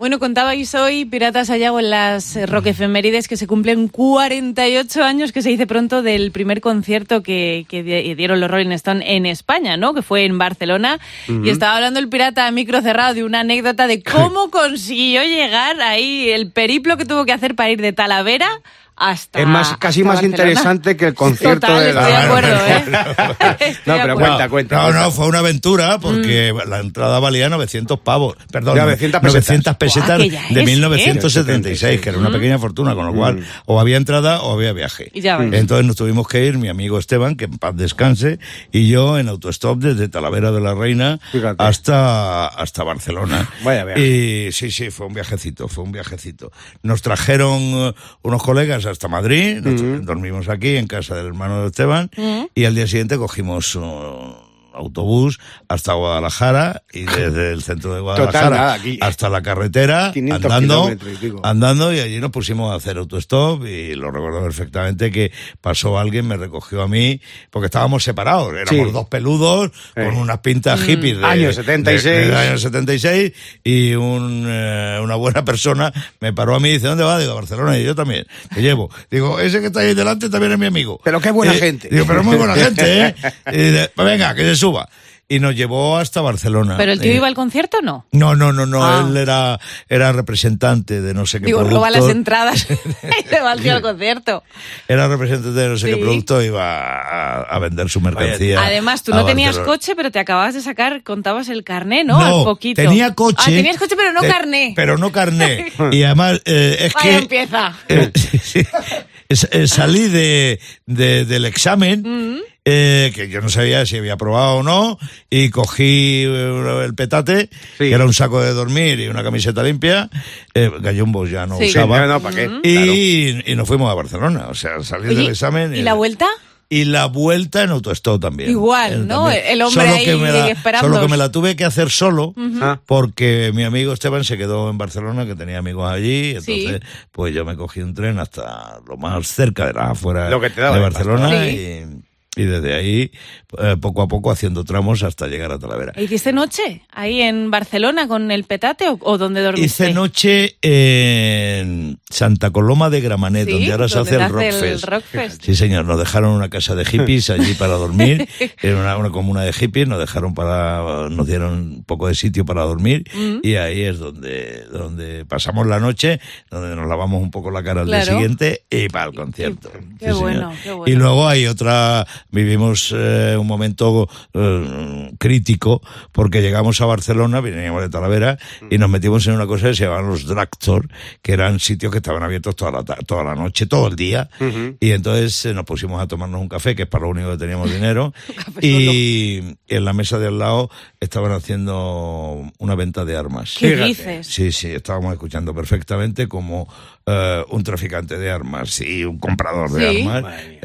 Bueno, contabais hoy, Piratas Sayago, en las Rock Efemérides, que se cumplen 48 años, que se dice pronto, del primer concierto que dieron los Rolling Stones en España, ¿no? Que fue en Barcelona. Y estaba hablando el pirata a micro cerrado de una anécdota de cómo consiguió llegar ahí, el periplo que tuvo que hacer para ir de Talavera hasta... Es casi más interesante que el concierto. Total, de la... estoy de acuerdo, ¿eh? No, pero cuenta. No, fue una aventura porque la entrada valía 900 pavos. Perdón, 900 pesetas ya de es, 1976, que era una pequeña fortuna, con lo cual o había entrada o había viaje. Y ya ves. Entonces nos tuvimos que ir, mi amigo Esteban, que en paz descanse, y yo en autostop desde Talavera de la Reina hasta Barcelona. Vaya viaje. Y sí, fue un viajecito. Nos trajeron unos colegas hasta Madrid, dormimos aquí en casa del hermano de Esteban, y al día siguiente cogimos autobús hasta Guadalajara, y desde el centro de Guadalajara hasta la carretera, andando, y allí nos pusimos a hacer autostop, y lo recuerdo perfectamente que pasó alguien, me recogió a mí, porque estábamos separados, éramos dos peludos, con unas pintas hippies de años 76, y una buena persona me paró a mí y dice, ¿dónde vas? Digo, a Barcelona, y yo también, te llevo. Digo, ese que está ahí delante también es mi amigo. Pero qué buena gente. Digo, pero muy buena gente, ¿eh? Y dice, pues venga, que se suba. Y nos llevó hasta Barcelona. ¿Pero el tío iba al concierto o no? No, él era representante de no sé qué producto. Roba las entradas y se va al concierto. Era representante de no sé qué producto, iba a vender su mercancía. Además, tú no tenías coche, pero te acababas de sacar, contabas el carné, ¿no? No, al poquito. tenía coche. Tenías coche, pero no carné. Pero no carné. Y además, es Vaya, que... empieza. Salí del examen, que yo no sabía si había aprobado o no, y cogí el petate, que era un saco de dormir y una camiseta limpia, gallumbos ya no usaba, ¿para qué? Y nos fuimos a Barcelona, o sea, salí del examen. ¿Y la vuelta? Y la vuelta en autostop también. Igual, ¿no? También. El hombre ahí esperando. Solo que me la tuve que hacer solo, porque mi amigo Esteban se quedó en Barcelona, que tenía amigos allí, entonces pues yo me cogí un tren hasta lo más cerca de las afueras de Barcelona, y desde ahí, poco a poco, haciendo tramos hasta llegar a Talavera. ¿Hiciste noche ahí en Barcelona con el petate o dónde dormiste? Hice noche en Santa Coloma de Gramenet, donde ahora se hace el Rockfest. Sí, señor, nos dejaron una casa de hippies allí para dormir, era una comuna de hippies, nos dieron un poco de sitio para dormir, y ahí es donde pasamos la noche, donde nos lavamos un poco la cara al día siguiente, y para el concierto. Qué bueno. Y luego hay vivimos un momento crítico, porque llegamos a Barcelona, veníamos de Talavera, y nos metimos en una cosa que se llamaban los Drugstore, que eran sitios que estaban abiertos toda la noche, todo el día, y entonces nos pusimos a tomarnos un café, que es para lo único que teníamos dinero, y en la mesa de al lado estaban haciendo una venta de armas. ¿Qué dices? Sí, estábamos escuchando perfectamente como un traficante de armas y un comprador de armas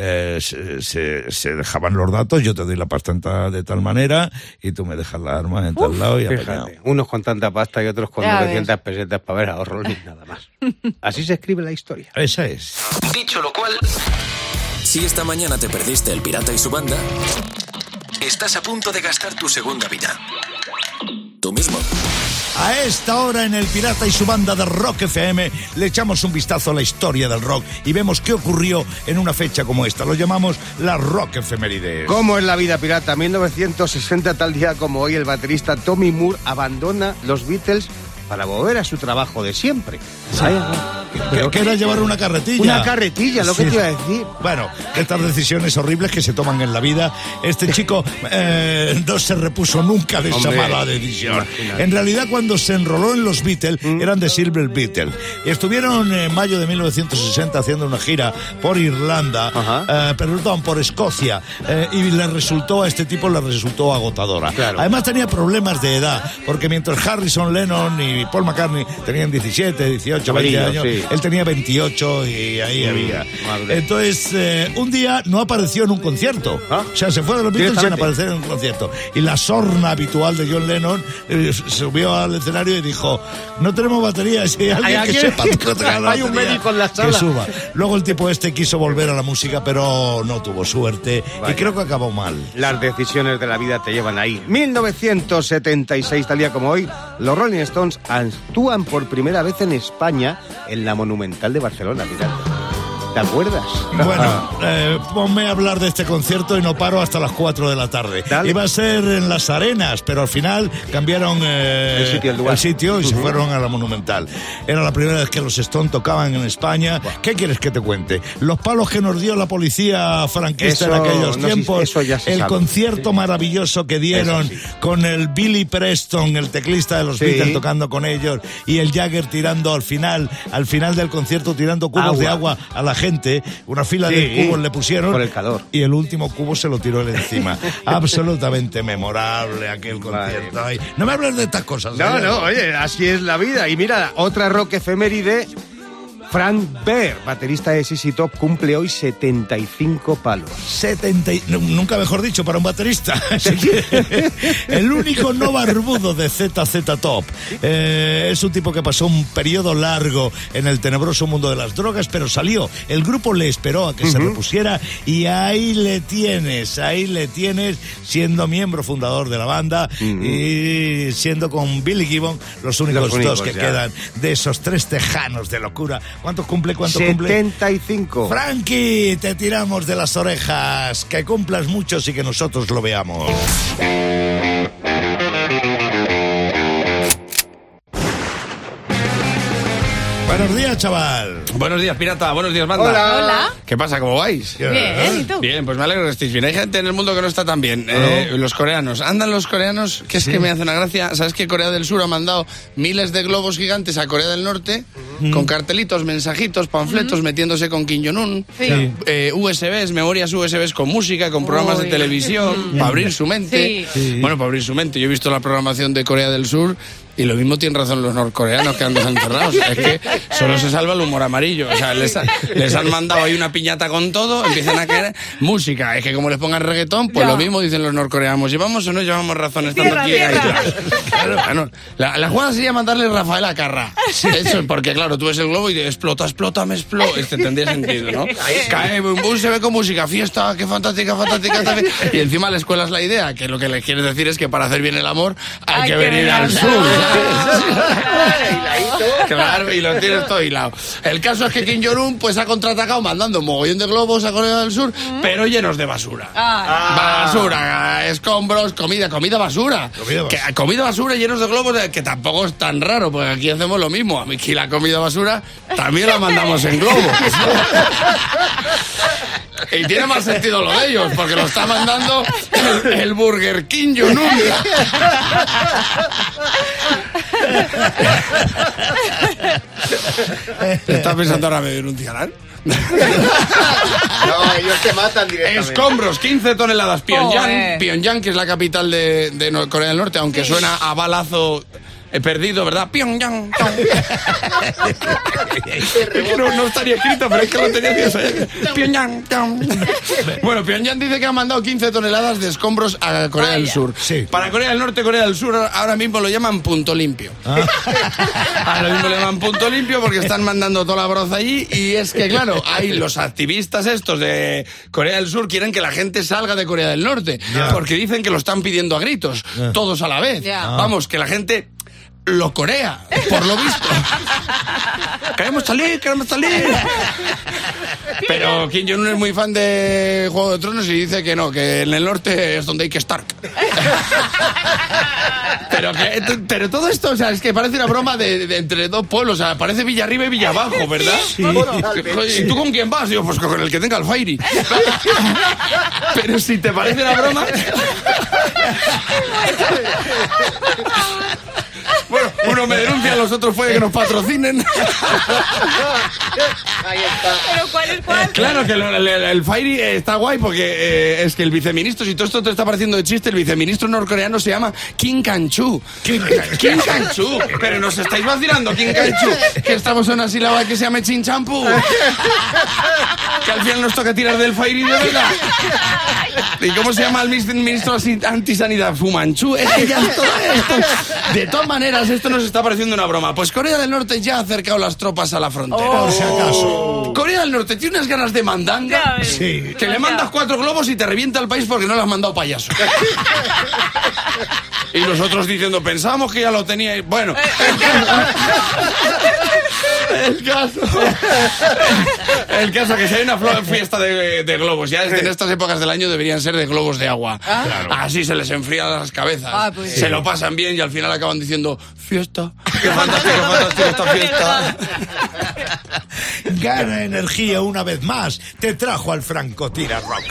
se dejaban los datos, yo te doy la pasta de tal manera y tú me dejas las armas en tal lado, y apañado. Unos con tanta pasta y otros con 900 pesetas para ver a los Rolling, nada más. Así se escribe la historia. Esa es. Dicho lo cual, si esta mañana te perdiste El Pirata y su banda, estás a punto de gastar tu segunda vida. Tú mismo. A esta hora en El Pirata y su banda de Rock FM le echamos un vistazo a la historia del rock y vemos qué ocurrió en una fecha como esta. Lo llamamos la Rock Efemérides. ¿Cómo es la vida pirata? 1960, tal día como hoy, el baterista Tommy Moore abandona los Beatles para volver a su trabajo de siempre. ¿Qué era llevar una carretilla? Una carretilla, lo que te iba a decir. Bueno, estas decisiones horribles que se toman en la vida. Este chico no se repuso nunca de esa mala decisión. En realidad, cuando se enroló en los Beatles, eran de Silver Beatles. Y estuvieron en mayo de 1960 haciendo una gira por Irlanda, perdón, por Escocia, y a este tipo le resultó agotadora. Claro. Además tenía problemas de edad, porque mientras Harrison, Lennon y Paul McCartney tenían 17, 18, 20 años, Él tenía 28 y ahí había. Madre. Entonces, un día no apareció en un concierto. ¿Ah? O sea, se fue de los Beatles sin aparecer en un concierto. Y la sorna habitual de John Lennon subió al escenario y dijo, no tenemos batería, si hay alguien que sepa hay un médico en la sala. Que suba. Luego el tipo quiso volver a la música, pero no tuvo suerte. Vaya. Y creo que acabó mal. Las decisiones de la vida te llevan ahí. 1976, tal día como hoy, los Rolling Stones actúan por primera vez en España en la Monumental de Barcelona. Mirad. ¿Te acuerdas? Bueno, ponme a hablar de este concierto y no paro hasta las 4 de la tarde. Dale. Iba a ser en Las Arenas, pero al final cambiaron el sitio y se fueron a la Monumental. Era la primera vez que los Stones tocaban en España. ¿Qué quieres que te cuente? Los palos que nos dio la policía franquista en aquellos tiempos, el concierto maravilloso que dieron con el Billy Preston, el teclista de los Beatles, tocando con ellos, y el Jagger tirando al final del concierto, tirando cubos de agua a la gente, una fila de cubos le pusieron por el calor. Y el último cubo se lo tiró él encima. Absolutamente memorable aquel concierto. Ay, no me hables de estas cosas. No, oye, así es la vida. Y mira, otra rock efeméride. Frank Bear, baterista de ZZ Top, cumple hoy 75 palos. Nunca mejor dicho para un baterista. El único no barbudo de ZZ Top. Es un tipo que pasó un periodo largo en el tenebroso mundo de las drogas, pero salió. El grupo le esperó a que se repusiera y ahí le tienes, siendo miembro fundador de la banda y siendo con Billy Gibbon los únicos dos que quedan de esos tres tejanos de locura. ¿Cuánto cumple? 75. Frankie, te tiramos de las orejas. Que cumplas muchos y que nosotros lo veamos. Buenos días, chaval. Buenos días, pirata. Buenos días, banda. Hola. ¿Qué pasa? ¿Cómo vais? Bien, ¿y tú? Bien, pues me alegro que estéis bien. Hay gente en el mundo que no está tan bien. Los coreanos. Andan los coreanos, que es que me hace una gracia. ¿Sabes que Corea del Sur ha mandado miles de globos gigantes a Corea del Norte con cartelitos, mensajitos, panfletos, metiéndose con Kim Jong-un? Sí. USBs, memorias USBs con música, con programas de televisión, para abrir su mente. Sí. Bueno, para abrir su mente. Yo he visto la programación de Corea del Sur y lo mismo tienen razón los norcoreanos que andan encerrados. Es que solo se salva el humor amarillo. O sea, les han mandado ahí una piñata con todo, empiezan a querer música. Es que como les pongan reggaetón, pues lo mismo dicen los norcoreanos. ¿Llevamos o no llevamos razón estando aquí? Claro. La jugada sería mandarle Rafael a Carrá. Eso, porque claro, tú ves el globo y te explota, me explota. Tendría sentido, ¿no? Cae un bus, se ve con música, fiesta, qué fantástica. Y encima les cuelas la idea, que lo que le quieres decir es que para hacer bien el amor hay que venir al sur. Claro, y lo tienes todo hilado. El caso es que Kim Jong-un pues ha contraatacado mandando un mogollón de globos a Corea del Sur, pero llenos de basura. Basura, escombros, comida basura. Comida basura llenos de globos, que tampoco es tan raro, porque aquí hacemos lo mismo. Aquí la comida basura también la mandamos en globos. Y tiene más sentido lo de ellos, porque lo está mandando el Burger King Jong-un. ¿Estás pensando ahora me denunciarán? No, ellos te matan directamente. Escombros, 15 toneladas. Pyongyang, que es la capital de Corea del Norte, aunque suena a balazo perdido, ¿verdad? Pyongyang. No estaría escrito, pero es que lo tenía que saber. Pyongyang. Bueno, Pyongyang dice que ha mandado 15 toneladas de escombros a Corea del Sur. Sí. Para Corea del Norte, Corea del Sur ahora mismo lo llaman punto limpio. Ahora mismo lo llaman punto limpio porque están mandando toda la broza allí. Y es que, claro, hay los activistas estos de Corea del Sur quieren que la gente salga de Corea del Norte. Porque dicen que lo están pidiendo a gritos, todos a la vez. Vamos, que la gente lo corea, por lo visto. Queremos salir. Pero Kim Jong-un es muy fan de Juego de Tronos y dice que no, que en el norte es donde hay que estar. Pero todo esto, o sea, es que parece una broma de entre dos pueblos, o sea, parece Villarriba y Villabajo, ¿verdad? Sí. ¿Y tú con quién vas? Digo, pues con el que tenga el Fairy. Pero si te parece una broma... Bueno, uno me denuncia, los otros puede que nos patrocinen. Ahí está. ¿Pero cuál es cuál? Claro que el Fairy está guay porque es que el viceministro, si todo esto te está pareciendo de chiste, el viceministro norcoreano se llama Kim Kang-chu. Kim Kang-chu. Pero nos estáis vacilando, Kim Kang-chu. Que estamos en una sílaba que se llame Chin Champú. Que al final nos toca tirar del Fairy de verdad. ¿Y cómo se llama el ministro antisanidad? Fumanchu. Es que ya todo esto. De todas maneras, esto nos está pareciendo una broma. Pues Corea del Norte ya ha acercado las tropas a la frontera. Por si acaso. Corea del Norte tiene unas ganas de mandanga. Sí. Que le mandas 4 globos y te revienta el país porque no le has mandado payaso. Y nosotros diciendo, pensábamos que ya lo teníais. Bueno. El caso que si hay una fiesta de globos, ya en estas épocas del año deberían ser de globos de agua. Claro. Así se les enfrían las cabezas. Pues se lo pasan bien y al final acaban diciendo, fiesta. Qué fantástico esta fiesta. Gana energía una vez más. Te trajo al Francotira Rock.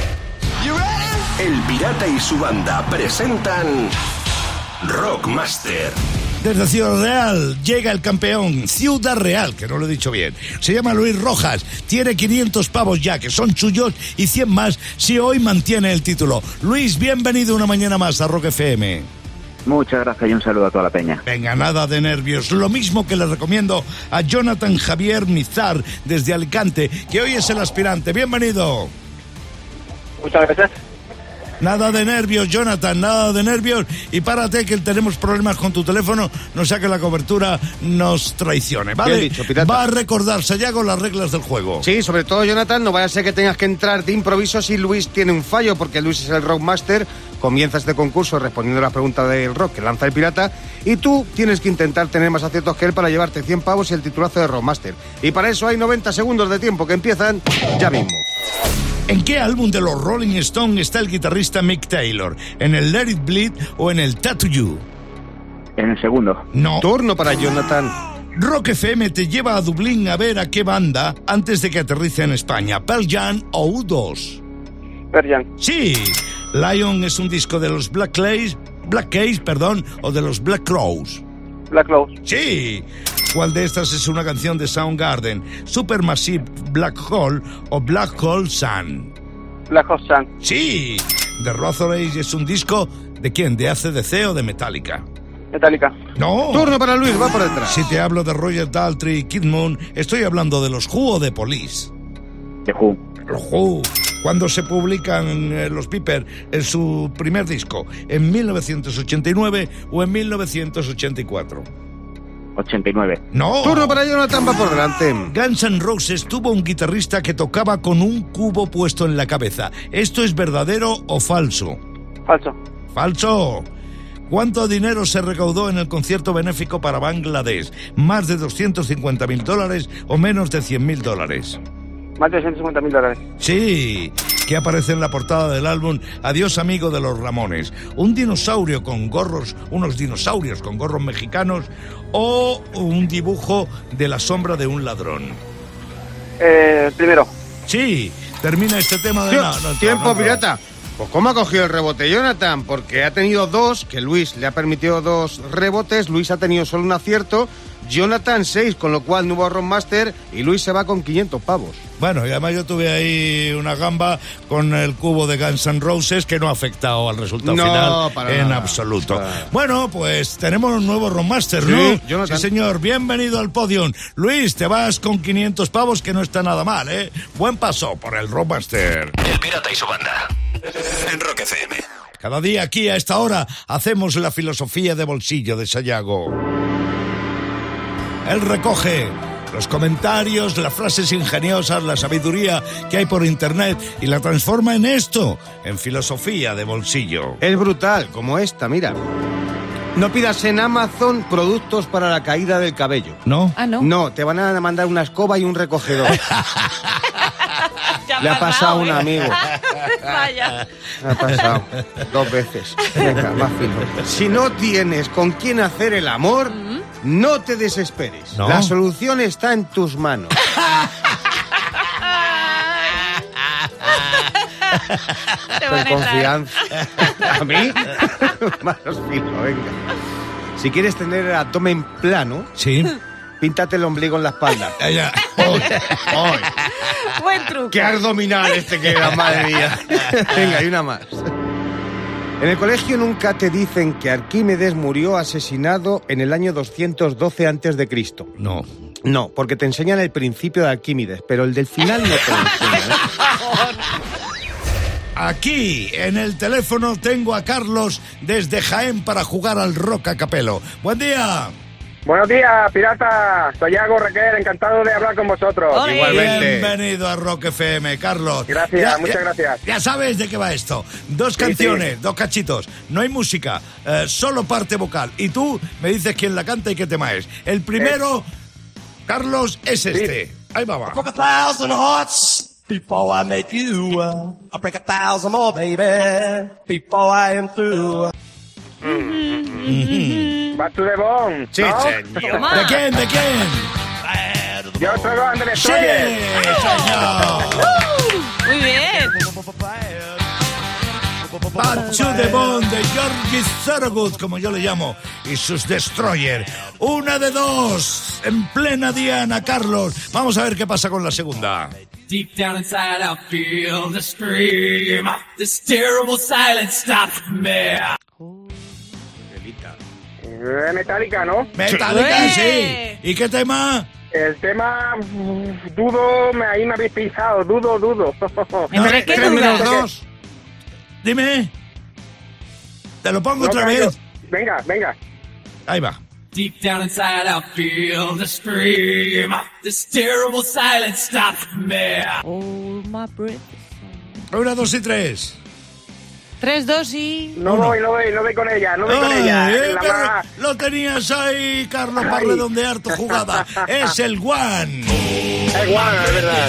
El Pirata y su banda presentan Rockmaster. Desde Ciudad Real llega el campeón, Ciudad Real, que no lo he dicho bien. Se llama Luis Rojas, tiene 500 pavos ya, que son suyos, y 100 más si hoy mantiene el título. Luis, bienvenido una mañana más a Rock FM. Muchas gracias y un saludo a toda la peña. Venga, nada de nervios. Lo mismo que le recomiendo a Jonathan Javier Mizar, desde Alicante, que hoy es el aspirante. Bienvenido. Muchas gracias. Nada de nervios, Jonathan, nada de nervios. Y párate que tenemos problemas con tu teléfono, no sea que la cobertura nos traicione, ¿vale? Bien dicho, pirata. Va a recordar Sayago las reglas del juego. Sí, sobre todo, Jonathan, no vaya a ser que tengas que entrar de improviso si Luis tiene un fallo, porque Luis es el Rockmaster. Comienza este concurso respondiendo a las preguntas del rock que lanza el pirata, y tú tienes que intentar tener más aciertos que él para llevarte 100 pavos y el titulazo de Rockmaster. Y para eso hay 90 segundos de tiempo que empiezan ya mismo. ¿En qué álbum de los Rolling Stones está el guitarrista Mick Taylor? ¿En el Let It Bleed o en el Tattoo You? En el segundo. No. Turno para Jonathan. Rock FM te lleva a Dublín a ver a qué banda antes de que aterrice en España. ¿Pearl Jam o U2? Pearl Jam. Sí. Lion es un disco de los Black Keys, o de los Black Crowes. Black Crowes. Sí. ¿Cuál de estas es una canción de Soundgarden? ¿Supermassive Black Hole o Black Hole Sun? Black Hole Sun. Sí. The Razorheads es un disco ¿de quién? ¿De AC/DC o de Metallica? Metallica. No. Turno para Luis, va por detrás. Si te hablo de Roger Daltrey y Kid Moon, estoy hablando de los Who o de Police. The Who. Los Who. ¿Cuándo se publican los Piper en su primer disco? ¿En 1989 o en 1984? 89. No. Turno para Jonathan, va por delante. Guns N' Roses tuvo un guitarrista que tocaba con un cubo puesto en la cabeza. ¿Esto es verdadero o falso? Falso. Falso. ¿Cuánto dinero se recaudó en el concierto benéfico para Bangladesh? ¿Más de $250.000 o menos de $100.000? Más de $150.000. Sí, que aparece en la portada del álbum Adiós amigo de los Ramones. Un dinosaurio con gorros, unos dinosaurios con gorros mexicanos o un dibujo de la sombra de un ladrón. Primero. Sí, termina este tema de... Tiempo, pirata. Pues ¿cómo ha cogido el rebote Jonathan? Porque ha tenido 2, que Luis le ha permitido 2 rebotes, Luis ha tenido solo un acierto, Jonathan 6, con lo cual no hubo Rockmaster y Luis se va con 500 pavos. Bueno, y además yo tuve ahí una gamba con el cubo de Guns N' Roses que no ha afectado al resultado final en absoluto. Bueno, pues tenemos un nuevo Rockmaster, ¿no? Sí, Jonathan. Sí, señor, bienvenido al podium. Luis, te vas con 500 pavos, que no está nada mal, ¿eh? Buen paso por el Rockmaster. El Pirata y su banda. En Rock FM. Cada día aquí a esta hora hacemos la filosofía de bolsillo de Sayago. Él recoge los comentarios, las frases ingeniosas, la sabiduría que hay por internet y la transforma en esto, en filosofía de bolsillo. Es brutal, como esta, mira. No pidas en Amazon productos para la caída del cabello. ¿No? Ah, ¿no? No, te van a mandar una escoba y un recogedor. Le ha pasado a un amigo. Vaya. Me ha pasado 2 veces. Venga, más fino. Si no tienes con quién hacer el amor, no te desesperes. ¿No? La solución está en tus manos. Te van Con a entrar. confianza. ¿A mí? Más fino, venga. Si quieres tener el abdomen plano, Sí. píntate el ombligo en la espalda. Ya. Hoy. Buen truco. ¡Qué abdominal este que era, madre mía! Venga, hay una más. En el colegio nunca te dicen que Arquímedes murió asesinado en el año 212 a.C. No. No, porque te enseñan el principio de Arquímedes, pero el del final no te lo enseñan, ¿eh? Aquí, en el teléfono, tengo a Carlos desde Jaén para jugar al Rock a Capelo. ¡Buen día! Buenos días, pirata. Soy Iago Requer, encantado de hablar con vosotros. Ole. Igualmente. Bienvenido a Rock FM, Carlos. Gracias, muchas gracias. Ya sabes de qué va esto. Dos canciones, dos cachitos. No hay música, solo parte vocal. Y tú me dices quién la canta y qué tema es. El primero, Carlos, es este. Ahí va. Broke 1,000 hearts before I met you. I break 1,000 more, baby, before I am through. Back to the Bone, Sí, ¿no? señor. Toma. ¿De quién? ¿De quién? Yo soy Andrés ¡Sí, Troyer. señor! Muy bien. Back to the Bone de Georgi Thorogood, como yo le llamo, y sus Destroyer. Una de dos, en plena diana, Carlos. Vamos a ver qué pasa con la segunda. Deep down inside, I feel the scream. This terrible silence stops me. Metallica, ¿no? Metallica, sí. ¡Eh! ¿Y qué tema? El tema, dudo, ahí me habéis pisado, dudo. ¿Entre qué 3 menos dudas? 2. Dime. Te lo pongo No otra caigo. vez. Venga. Ahí va. Deep down inside, I feel the scream. This terrible silence stops me. All my breath. 1, 2 y 3. 3, 2 y... No voy con ella, no voy con ella. La pero más... lo tenías ahí, Carlos, para Ay. redondear tu jugada. Es el One. Es guana, es verdad.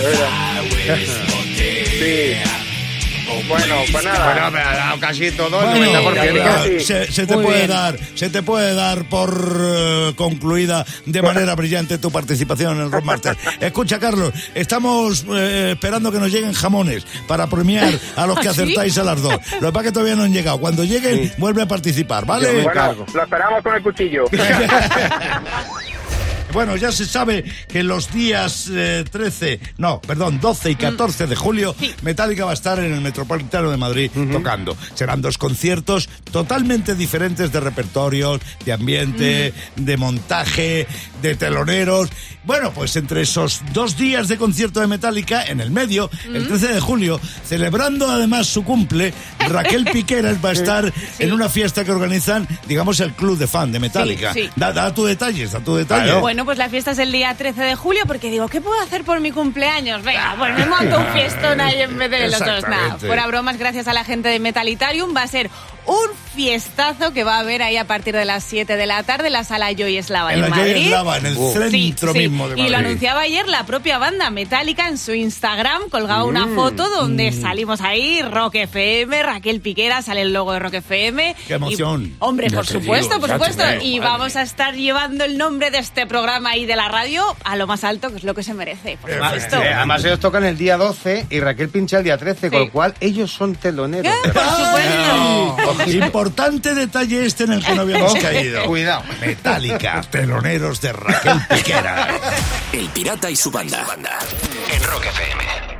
Sí. Bueno, pues nada. Bueno, me ha dado casi todo el Bueno, 90%. casi. se te Muy puede bien. se te puede dar por concluida de manera brillante tu participación en el Rockmaster. Escucha, Carlos, estamos esperando que nos lleguen jamones para premiar a los que ¿Ah, sí? acertáis a las dos. Lo que pasa es que todavía no han llegado. Cuando lleguen, vuelve a participar, Yo ¿vale? me- Bueno, cargo. lo esperamos con el cuchillo. Bueno, ya se sabe que los días 12 y 14 de julio, Metallica va a estar en el Metropolitano de Madrid tocando. Serán dos conciertos totalmente diferentes de repertorios, de ambiente, de montaje, de teloneros. Bueno, pues entre esos 2 días de concierto de Metallica, en el medio, el 13 de julio, celebrando además su cumple, Raquel Piqueras va a estar en una fiesta que organizan, digamos, el club de fan de Metallica. Sí. Da tu detalles, Claro. Bueno, pues la fiesta es el día 13 de julio porque digo, ¿qué puedo hacer por mi cumpleaños? Venga, pues me monto un fiestón ahí en vez de los otros. Nada, Exactamente. fuera bromas, gracias a la gente de Metalitarium va a ser un fiestazo que va a haber ahí a partir de las 7 de la tarde en la sala Joy Eslava En en la Joy Madrid. Eslava, en el centro mismo de Madrid. Y lo anunciaba ayer la propia banda Metallica en su Instagram, colgaba una foto donde salimos ahí, Rock FM, Raquel Piquera, sale el logo de Rock FM. ¡Qué emoción! Y, hombre, Ya por te supuesto, digo, por ya te supuesto. digo, Y madre vamos a estar llevando el nombre de este programa y de la radio a lo más alto, que es lo que se merece, por supuesto. Además, ellos tocan el día 12 y Raquel pincha el día 13, con Sí. lo cual ellos son teloneros. ¿Qué? Por supuesto. Importante detalle este en el que no habíamos caído. Cuidado. Metallica, teloneros de Raquel Piquera. El Pirata y su banda. En Rock FM.